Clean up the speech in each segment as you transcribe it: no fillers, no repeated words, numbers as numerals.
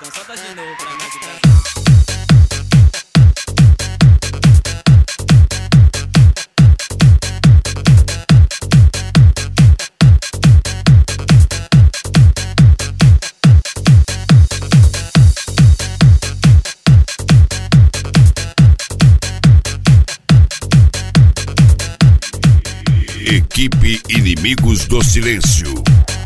Então solta de novo pra nós. Equipe Inimigos do Silêncio.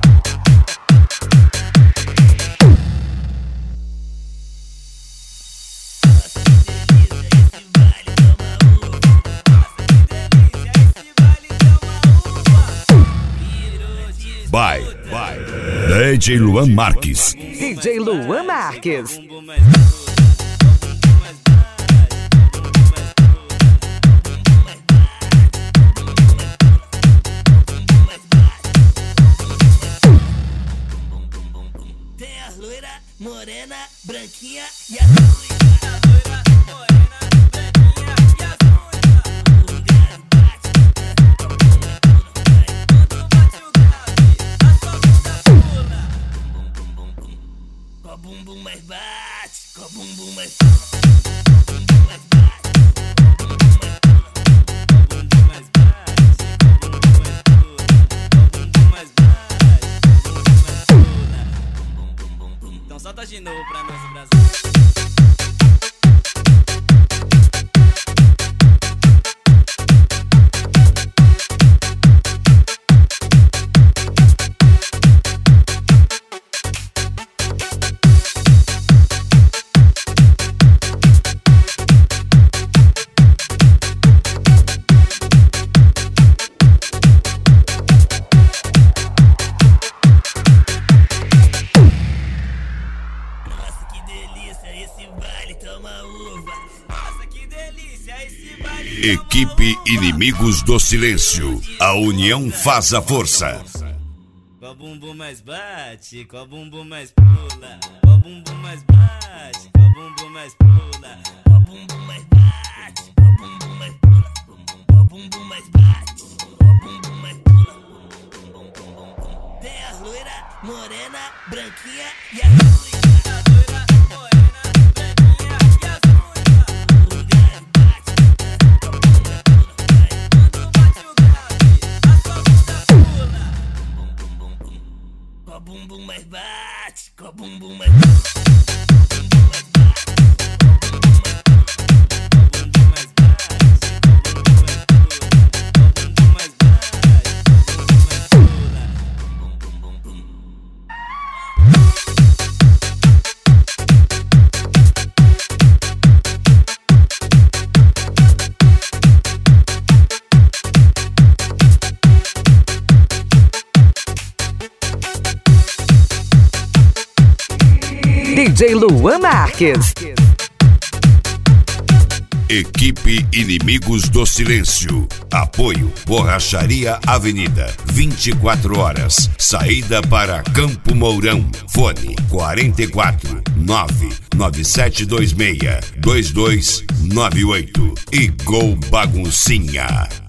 By DJ Luan Marques. DJ Luan Marques. Tem a loira, morena, branquinha e a ruiva. Com a bumbum mais bate, com a bumbum mais Então solta de novo pra nós, Brasil. Equipe Inimigos do Silêncio. A união faz a força. Com a bumbum mais bate, com a bumbum mais pula. Com a bumbum mais bate, com a bumbum mais pula. Com a bumbum mais bate, com a bumbum mais pula. Com a bumbum mais bate, com a bumbum mais pula. Tem a loira, morena, branquinha e a ruiva. Com a bumbum mais bate, com a bumbum mais DJ Luan Marques. Equipe Inimigos do Silêncio. Apoio Borracharia Avenida. 24 horas. Saída para Campo Mourão. Fone 44 99726 2298. E Gol Baguncinha.